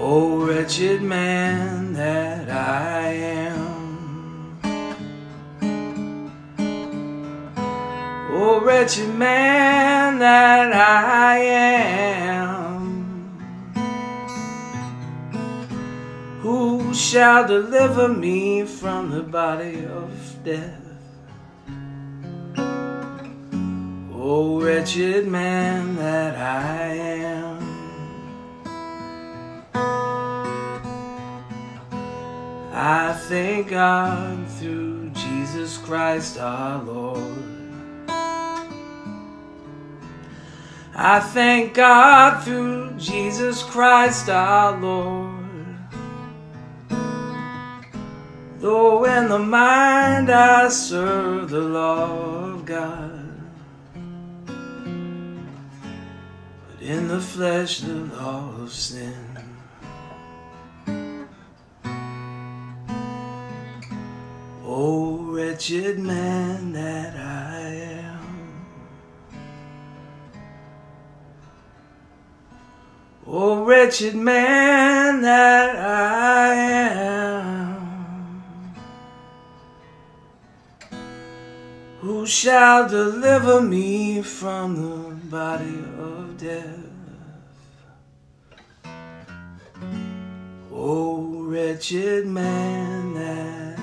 Oh, wretched man that I am. Oh, wretched man that I am. Who shall deliver me from the body of death? Oh, wretched man that I am. I thank God through Jesus Christ our Lord. I thank God through Jesus Christ our Lord. Though in the mind I serve the law of God, but in the flesh the law of sin. Oh, wretched man that I am. Oh, wretched man that I am. Who shall deliver me from the body of death? Oh, wretched man that